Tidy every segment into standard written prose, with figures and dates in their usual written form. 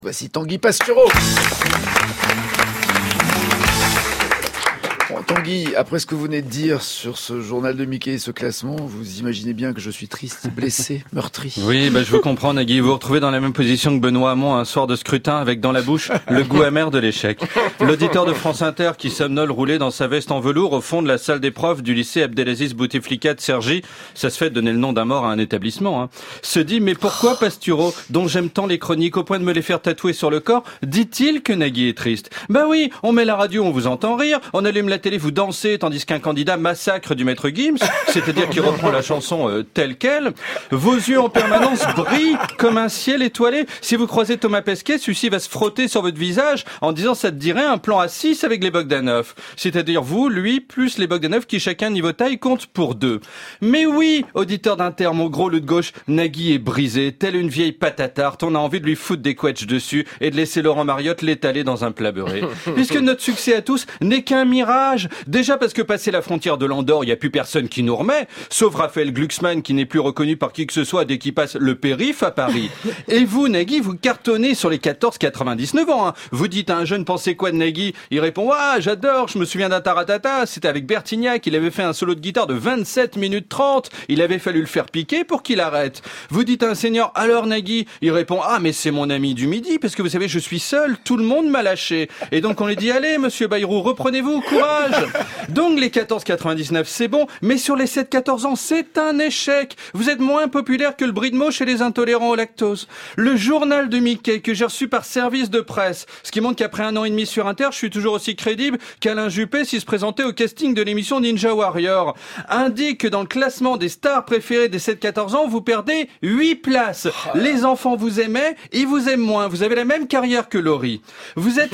Voici Tanguy Pastureau. Bon, Tanguy, après ce que vous venez de dire sur ce journal de Mickey et ce classement, vous imaginez bien que je suis triste, blessé, meurtri. Oui, je vous comprends, Nagui. Vous vous retrouvez dans la même position que Benoît Hamon un soir de scrutin avec dans la bouche le goût amer de l'échec. L'auditeur de France Inter qui somnole roulé dans sa veste en velours au fond de la salle d'épreuves du lycée Abdelaziz Bouteflika de Cergy, ça se fait donner le nom d'un mort à un établissement, se dit, mais pourquoi Pastureau, dont j'aime tant les chroniques au point de me les faire tatouer sur le corps, dit-il que Nagui est triste? Ben oui, on met la radio, on vous entend rire, on allume la télé, vous dansez, tandis qu'un candidat massacre du maître Gims, c'est-à-dire qu'il reprend la chanson telle quelle. Vos yeux en permanence brillent comme un ciel étoilé. Si vous croisez Thomas Pesquet, celui-ci va se frotter sur votre visage en disant ça te dirait un plan à 6 avec les Bogdanov. C'est-à-dire vous, lui, plus les Bogdanov qui chacun niveau taille compte pour 2. Mais oui, auditeur d'Inter, mon gros loup de gauche, Nagui est brisé, telle une vieille pâte à tarte, on a envie de lui foutre des quetchs dessus et de laisser Laurent Mariotte l'étaler dans un plat beurré. Puisque notre succès à tous n'est qu'un mirage. Déjà parce que passé la frontière de l'Andorre, il n'y a plus personne qui nous remet, sauf Raphaël Glucksmann qui n'est plus reconnu par qui que ce soit dès qu'il passe le périph' à Paris. Et vous, Nagui, vous cartonnez sur les 14-99 ans. Vous dites à un jeune, pensez quoi de Nagui? Il répond, ah, j'adore, je me souviens d'un taratata, c'était avec Bertignac, il avait fait un solo de guitare de 27 minutes 30, il avait fallu le faire piquer pour qu'il arrête. Vous dites à un senior, alors Nagui? Il répond, ah, mais c'est mon ami du midi, parce que vous savez, je suis seul, tout le monde m'a lâché. Et donc on lui dit, allez, monsieur Bayrou, reprenez-vous, courage. Donc les 14-99, c'est bon, mais sur les 7-14 ans, c'est un échec. Vous êtes moins populaire que le brie de Meaux chez les intolérants au lactose. Le journal de Mickey que j'ai reçu par service de presse, ce qui montre qu'après 1 an et demi sur Inter, je suis toujours aussi crédible qu'Alain Juppé s'il se présentait au casting de l'émission Ninja Warrior, indique que dans le classement des stars préférées des 7-14 ans, vous perdez 8 places. Les enfants vous aimaient, ils vous aiment moins. Vous avez la même carrière que Laurie. Vous êtes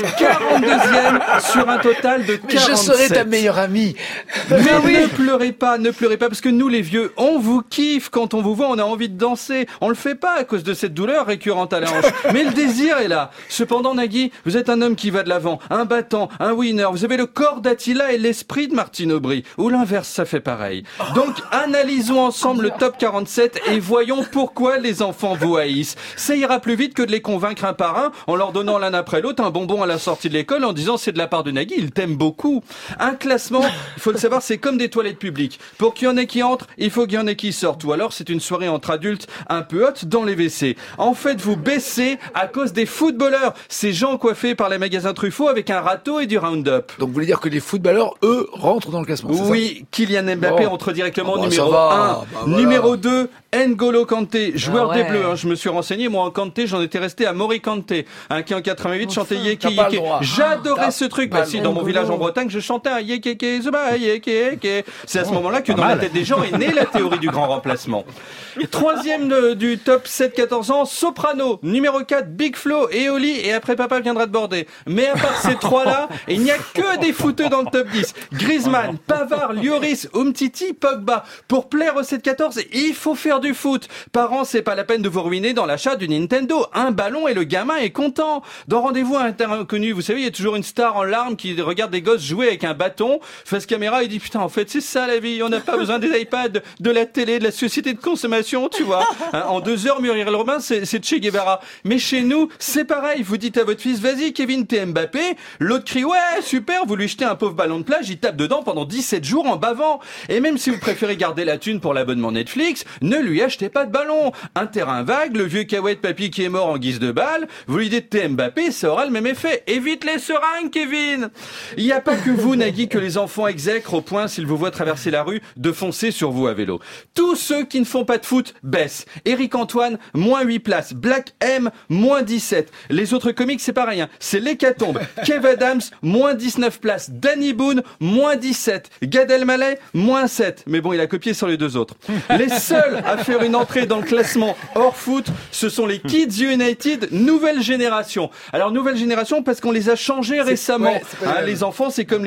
42e sur un total de 47. Mais je serai ta meilleure amie. Mais oui. Ne pleurez pas, parce que nous les vieux, on vous kiffe. Quand on vous voit, on a envie de danser. On le fait pas à cause de cette douleur récurrente à la hanche. Mais le désir est là. Cependant, Nagui, vous êtes un homme qui va de l'avant, un battant, un winner. Vous avez le corps d'Attila et l'esprit de Martine Aubry. Ou l'inverse, ça fait pareil. Donc, analysons ensemble le top 47 et voyons pourquoi les enfants vous haïssent. Ça ira plus vite que de les convaincre un par un en leur donnant l'un après l'autre un bonbon à la sortie de l'école en disant c'est de la part de Nagui, il t'aime beaucoup. Un classement, il faut le savoir, c'est comme des toilettes publiques. Pour qu'il y en ait qui entrent, il faut qu'il y en ait qui sortent. Ou alors c'est une soirée entre adultes un peu haute dans les WC. En fait, vous baissez à cause des footballeurs. Ces gens coiffés par les magasins Truffaut avec un râteau et du Roundup. Donc vous voulez dire que les footballeurs, eux, rentrent dans le classement? Oui, Kylian Mbappé entre directement numéro 1. Numéro 2, N'Golo Kanté, joueur des Bleus. Je me suis renseigné, moi en Kanté, j'en étais resté à Mori Kanté, qui en 88 chantait Yeke Yeke. J'adorais ce truc. Si, dans mon village en Bretagne, je chantais un Yeke Yeke Zuba, Yeke Yeke. C'est à ce moment-là que dans la tête des gens est née la théorie du grand remplacement. Troisième du top 7-14 ans, Soprano. Numéro 4, Big Flo et Oli. Et après, papa viendra te border. Mais à part ces trois-là, il n'y a que des footeux dans le top 10. Griezmann, Pavard, Lloris, Umtiti, Pogba. Pour plaire au 7-14, il faut faire du foot. Parents, c'est pas la peine de vous ruiner dans l'achat du Nintendo. Un ballon et le gamin est content. Dans Rendez-vous à un terrain inconnu, vous savez, il y a toujours une star en larmes qui regarde des gosses jouer avec un bâton, face caméra, et dit putain, en fait, c'est ça la vie. On n'a pas besoin des iPads, de la télé, de la société de consommation, tu vois. En 2 heures, Muriel Robin, c'est Che Guevara. Mais chez nous, c'est pareil. Vous dites à votre fils, vas-y, Kevin, t'es Mbappé. L'autre crie, ouais, super, vous lui jetez un pauvre ballon de plage, il tape dedans pendant 17 jours en bavant. Et même si vous préférez garder la thune pour l'abonnement Netflix, ne lui achetez pas de ballon. Un terrain vague, le vieux Kawhi de papy qui est mort en guise de balle, vous lui dites t'es Mbappé, ça aura le même effet. Évite les seringues, Kevin. Il n'y a pas que vous, Nagui, que les enfants exècrent au point, s'ils vous voient traverser la rue, de foncer sur vous à vélo. Tous ceux qui ne font pas de foot baissent. Éric Antoine, moins 8 places. Black M, moins 17. Les autres comiques, c'est pareil, c'est l'hécatombe. Kev Adams, moins 19 places. Danny Boone, moins 17. Gad Elmaleh, moins 7. Mais bon, il a copié sur les 2 autres. Les seuls à faire une entrée dans le classement hors foot, ce sont les Kids United, nouvelle génération. Alors, nouvelle génération parce qu'on les a changés récemment. Les enfants, c'est comme les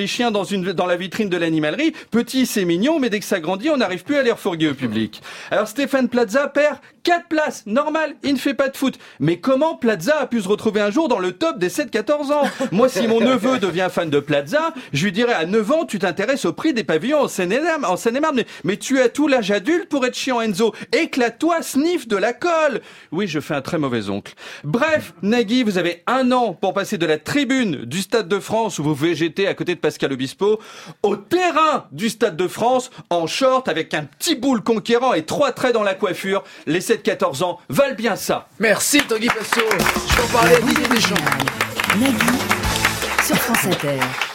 chiens dans la vitrine de l'animalerie. Petit, c'est mignon, mais dès que ça grandit, on n'arrive plus à les refourguer au public. Alors Stéphane Plaza perd 4 places. Normal, il ne fait pas de foot. Mais comment Plaza a pu se retrouver un jour dans le top des 7-14 ans? Moi, si mon neveu devient fan de Plaza, je lui dirais à 9 ans, tu t'intéresses au prix des pavillons en Seine-et-Marne. Mais tu as tout l'âge adulte pour être chiant, Enzo. Éclate-toi, sniff de la colle. Oui, je fais un très mauvais oncle. Bref, Nagui, vous avez 1 an pour passer de la tribune du Stade de France où vous végétez à côté de Pascal Obispo au terrain du Stade de France en short avec un petit boule conquérant et 3 traits dans la coiffure. Les 7-14 ans valent bien ça. Merci Tanguy Passo. Je vais en parler à Didier Deschamps. Nagui sur France Inter.